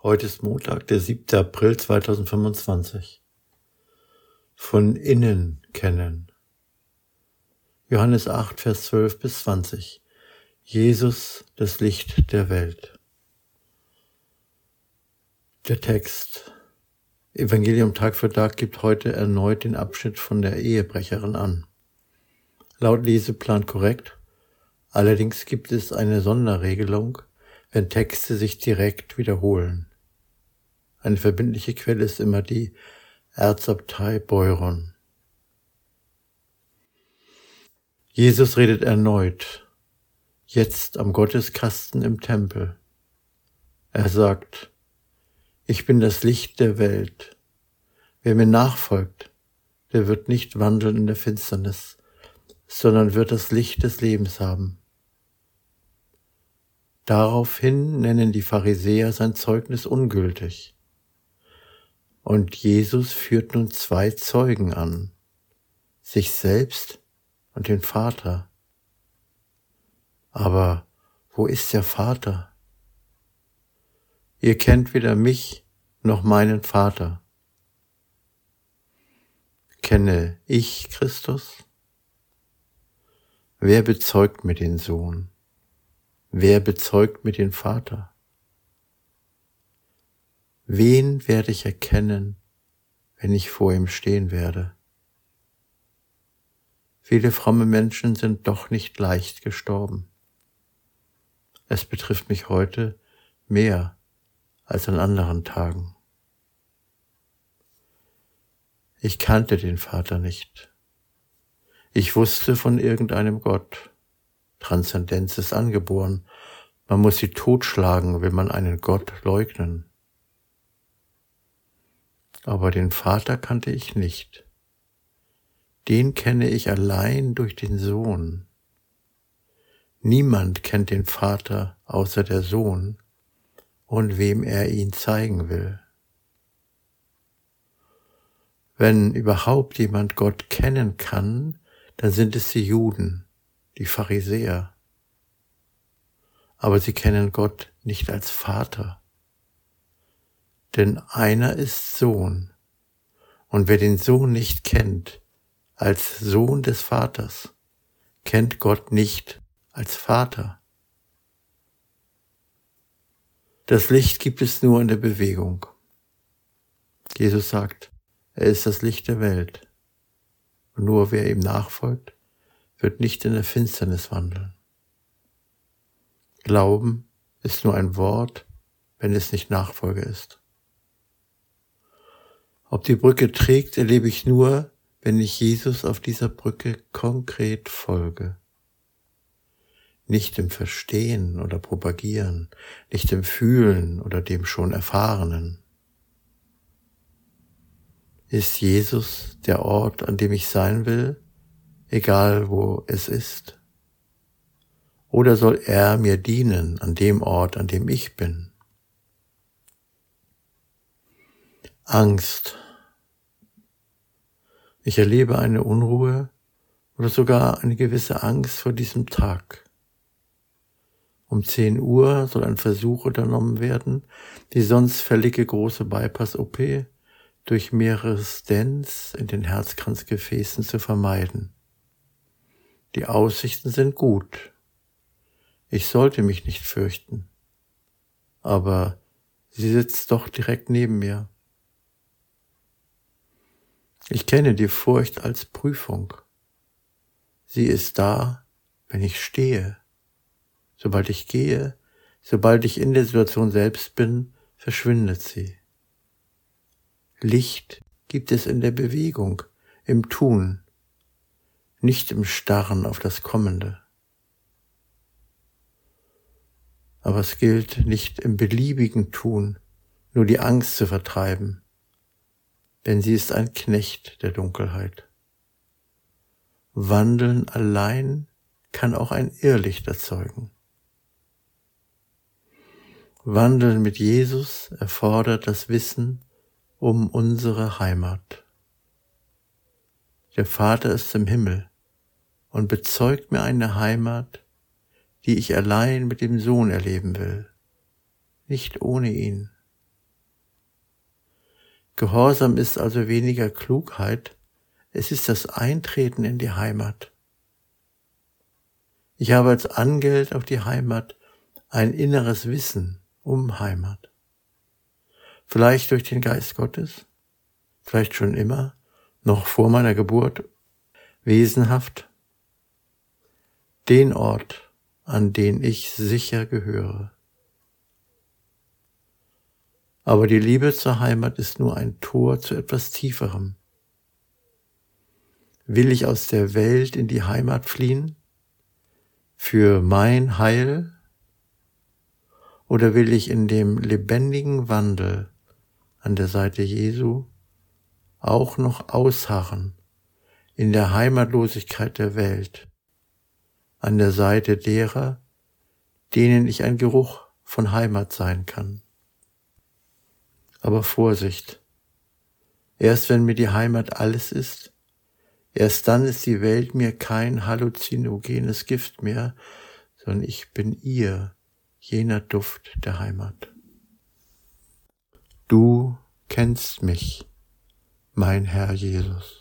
Heute ist Montag, der 7. April 2025. Von innen kennen. Johannes 8, Vers 12 bis 20. Jesus, das Licht der Welt. Der Text. Evangelium Tag für Tag gibt heute erneut den Abschnitt von der Ehebrecherin an. Laut Leseplan korrekt. Allerdings gibt es eine Sonderregelung, wenn Texte sich direkt wiederholen. Eine verbindliche Quelle ist immer die Erzabtei Beuron. Jesus redet erneut, jetzt am Gotteskasten im Tempel. Er sagt, ich bin das Licht der Welt. Wer mir nachfolgt, der wird nicht wandeln in der Finsternis, sondern wird das Licht des Lebens haben. Daraufhin nennen die Pharisäer sein Zeugnis ungültig. Und Jesus führt nun 2 Zeugen an, sich selbst und den Vater. Aber wo ist der Vater? Ihr kennt weder mich noch meinen Vater. Kenne ich Christus? Wer bezeugt mir den Sohn? Wer bezeugt mir den Vater? Wen werde ich erkennen, wenn ich vor ihm stehen werde? Viele fromme Menschen sind doch nicht leicht gestorben. Es betrifft mich heute mehr als an anderen Tagen. Ich kannte den Vater nicht. Ich wusste von irgendeinem Gott. Transzendenz ist angeboren. Man muss sie totschlagen, will man einen Gott leugnen. Aber den Vater kannte ich nicht. Den kenne ich allein durch den Sohn. Niemand kennt den Vater außer der Sohn und wem er ihn zeigen will. Wenn überhaupt jemand Gott kennen kann, dann sind es die Juden, die Pharisäer. Aber sie kennen Gott nicht als Vater. Denn einer ist Sohn, und wer den Sohn nicht kennt als Sohn des Vaters, kennt Gott nicht als Vater. Das Licht gibt es nur in der Bewegung. Jesus sagt, er ist das Licht der Welt. Und nur wer ihm nachfolgt, wird nicht in der Finsternis wandeln. Glauben ist nur ein Wort, wenn es nicht Nachfolge ist. Ob die Brücke trägt, erlebe ich nur, wenn ich Jesus auf dieser Brücke konkret folge. Nicht im Verstehen oder Propagieren, nicht im Fühlen oder dem schon Erfahrenen. Ist Jesus der Ort, an dem ich sein will, egal wo es ist? Oder soll er mir dienen an dem Ort, an dem ich bin? Angst. Ich erlebe eine Unruhe oder sogar eine gewisse Angst vor diesem Tag. Um 10 Uhr soll ein Versuch unternommen werden, die sonst fällige große Bypass-OP durch mehrere Stents in den Herzkranzgefäßen zu vermeiden. Die Aussichten sind gut. Ich sollte mich nicht fürchten. Aber sie sitzt doch direkt neben mir. Ich kenne die Furcht als Prüfung. Sie ist da, wenn ich stehe. Sobald ich gehe, sobald ich in der Situation selbst bin, verschwindet sie. Licht gibt es in der Bewegung, im Tun, nicht im Starren auf das Kommende. Aber es gilt nicht im beliebigen Tun, nur die Angst zu vertreiben, denn sie ist ein Knecht der Dunkelheit. Wandeln allein kann auch ein Irrlicht erzeugen. Wandeln mit Jesus erfordert das Wissen um unsere Heimat. Der Vater ist im Himmel und bezeugt mir eine Heimat, die ich allein mit dem Sohn erleben will, nicht ohne ihn. Gehorsam ist also weniger Klugheit, es ist das Eintreten in die Heimat. Ich habe als Angeld auf die Heimat ein inneres Wissen um Heimat. Vielleicht durch den Geist Gottes, vielleicht schon immer, noch vor meiner Geburt, wesenhaft, den Ort, an den ich sicher gehöre. Aber die Liebe zur Heimat ist nur ein Tor zu etwas Tieferem. Will ich aus der Welt in die Heimat fliehen? Für mein Heil? Oder will ich in dem lebendigen Wandel an der Seite Jesu auch noch ausharren in der Heimatlosigkeit der Welt, an der Seite derer, denen ich ein Geruch von Heimat sein kann? Aber Vorsicht, erst wenn mir die Heimat alles ist, erst dann ist die Welt mir kein halluzinogenes Gift mehr, sondern ich bin ihr, jener Duft der Heimat. Du kennst mich, mein Herr Jesus.